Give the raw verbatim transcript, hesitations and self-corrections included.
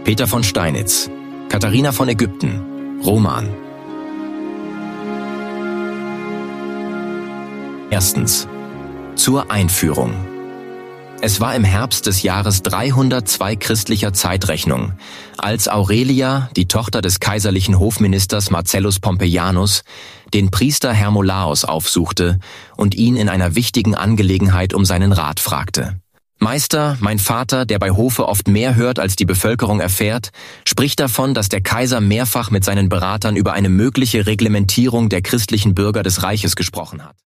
Peter von Steinitz, Katharina von Ägypten, Roman. Erstens. Zur Einführung. Es war im Herbst des Jahres dreihundertzwei christlicher Zeitrechnung, als Aurelia, die Tochter des kaiserlichen Hofministers Marcellus Pompeianus, den Priester Hermolaos aufsuchte und ihn in einer wichtigen Angelegenheit um seinen Rat fragte. »Meister, mein Vater, der bei Hofe oft mehr hört, als die Bevölkerung erfährt, spricht davon, dass der Kaiser mehrfach mit seinen Beratern über eine mögliche Reglementierung der christlichen Bürger des Reiches gesprochen hat.